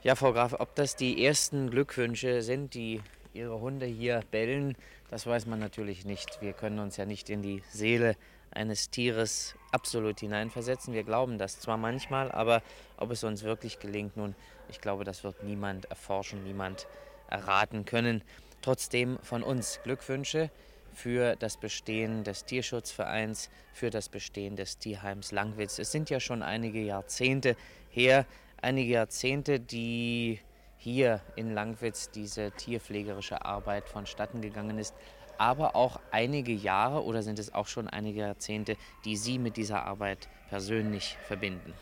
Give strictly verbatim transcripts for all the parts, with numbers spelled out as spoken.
Ja, Frau Graf, ob das die ersten Glückwünsche sind, die Ihre Hunde hier bellen, das weiß man natürlich nicht. Wir können uns ja nicht in die Seele eines Tieres absolut hineinversetzen. Wir glauben das zwar manchmal, aber ob es uns wirklich gelingt, nun, ich glaube, das wird niemand erforschen, niemand erraten können. Trotzdem von uns Glückwünsche für das Bestehen des Tierschutzvereins, für das Bestehen des Tierheims Langwitz. Es sind ja schon einige Jahrzehnte her, einige Jahrzehnte, die hier in Langwitz diese tierpflegerische Arbeit vonstatten gegangen ist, aber auch einige Jahre oder sind es auch schon einige Jahrzehnte, die Sie mit dieser Arbeit persönlich verbinden?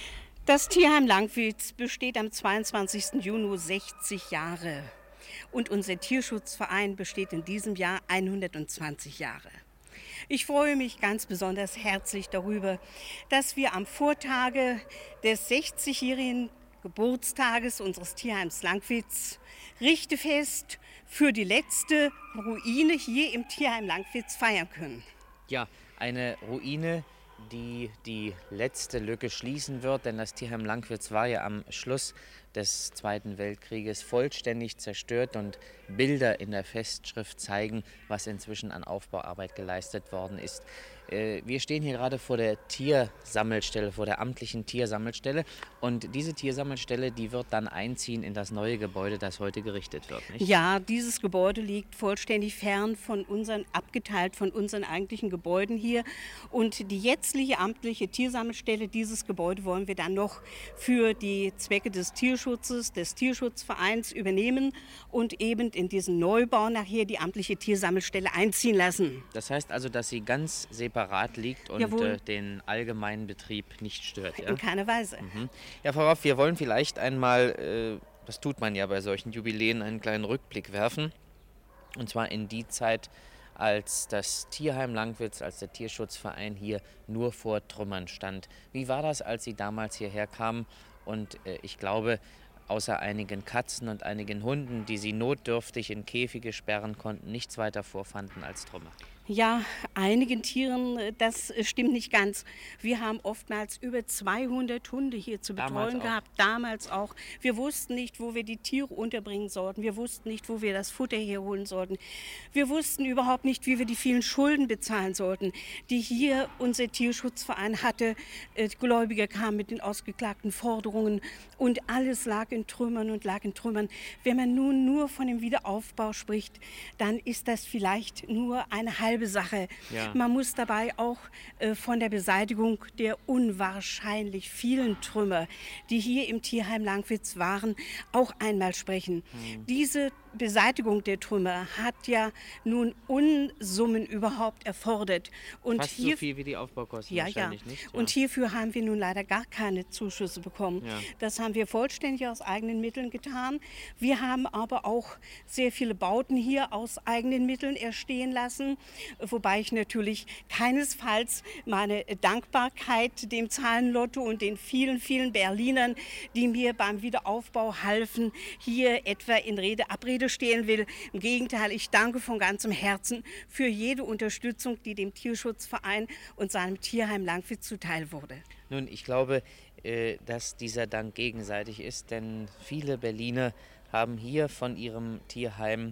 Das Tierheim Langwitz besteht am zweiundzwanzigsten Juni sechzig Jahre und unser Tierschutzverein besteht in diesem Jahr hundertzwanzig Jahre. Ich freue mich ganz besonders herzlich darüber, dass wir am Vortage des sechzigjährigen Geburtstages unseres Tierheims Langwitz Richtefest für die letzte Ruine hier im Tierheim Langwitz feiern können. Ja, eine Ruine, die die letzte Lücke schließen wird, denn das Tierheim Langwitz war ja am Schluss des Zweiten Weltkrieges vollständig zerstört und Bilder in der Festschrift zeigen, was inzwischen an Aufbauarbeit geleistet worden ist. Äh, wir stehen hier gerade vor der Tiersammelstelle, vor der amtlichen Tiersammelstelle und diese Tiersammelstelle, die wird dann einziehen in das neue Gebäude, das heute gerichtet wird, nicht? Ja, dieses Gebäude liegt vollständig fern von unseren, abgeteilt von unseren eigentlichen Gebäuden hier. Und die jetztliche amtliche Tiersammelstelle, dieses Gebäude wollen wir dann noch für die Zwecke des Tierschutzes, des Tierschutzvereins übernehmen und eben in diesen Neubau nachher die amtliche Tiersammelstelle einziehen lassen. Das heißt also, dass sie ganz separat liegt und äh, den allgemeinen Betrieb nicht stört, ja? In keiner Weise. Mhm. Ja, Frau Raff, wir wollen vielleicht einmal, äh, das tut man ja bei solchen Jubiläen, einen kleinen Rückblick werfen. Und zwar in die Zeit, als das Tierheim Langwitz, als der Tierschutzverein hier nur vor Trümmern stand. Wie war das, als Sie damals hierher kamen? Und äh, ich glaube, außer einigen Katzen und einigen Hunden, die Sie notdürftig in Käfige sperren konnten, nichts weiter vorfanden als Trümmer. Ja, einigen Tieren, das stimmt nicht ganz. Wir haben oftmals über zweihundert Hunde hier zu betreuen gehabt, damals auch. Wir wussten nicht, wo wir die Tiere unterbringen sollten. Wir wussten nicht, wo wir das Futter herholen sollten. Wir wussten überhaupt nicht, wie wir die vielen Schulden bezahlen sollten, die hier unser Tierschutzverein hatte. Gläubiger kamen mit den ausgeklagten Forderungen und alles lag in Trümmern und lag in Trümmern. Wenn man nun nur von dem Wiederaufbau spricht, dann ist das vielleicht nur eine halbe Sache. Ja. Man muss dabei auch äh, von der Beseitigung der unwahrscheinlich vielen Trümmer, die hier im Tierheim Langwitz waren, auch einmal sprechen. Mhm. Diese Beseitigung der Trümmer hat ja nun Unsummen überhaupt erfordert. Und fast hier, so viel wie die Aufbaukosten ja, wahrscheinlich, ja. nicht? Ja. Und hierfür haben wir nun leider gar keine Zuschüsse bekommen. Ja. Das haben wir vollständig aus eigenen Mitteln getan. Wir haben aber auch sehr viele Bauten hier aus eigenen Mitteln erstehen lassen, wobei ich natürlich keinesfalls meine Dankbarkeit dem Zahlenlotto und den vielen, vielen Berlinern, die mir beim Wiederaufbau halfen, hier etwa in Rede, Abrede stehen will. Im Gegenteil, ich danke von ganzem Herzen für jede Unterstützung, die dem Tierschutzverein und seinem Tierheim Langwitz zuteil wurde. Nun, ich glaube, dass dieser Dank gegenseitig ist, denn viele Berliner haben hier von ihrem Tierheim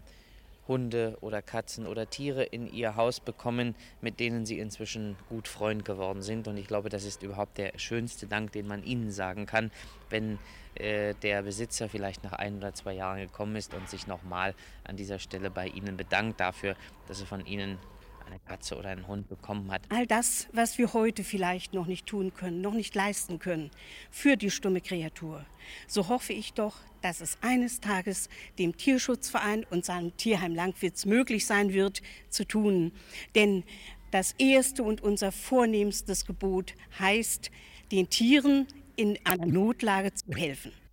Hunde oder Katzen oder Tiere in ihr Haus bekommen, mit denen sie inzwischen gut Freund geworden sind. Und ich glaube, das ist überhaupt der schönste Dank, den man ihnen sagen kann, wenn äh, der Besitzer vielleicht nach ein oder zwei Jahren gekommen ist und sich nochmal an dieser Stelle bei ihnen bedankt dafür, dass er von ihnen eine Katze oder einen Hund bekommen hat. All das, was wir heute vielleicht noch nicht tun können, noch nicht leisten können für die stumme Kreatur. So hoffe ich doch, dass es eines Tages dem Tierschutzverein und seinem Tierheim Langwitz möglich sein wird, zu tun. Denn das erste und unser vornehmstes Gebot heißt, den Tieren in einer Notlage zu helfen.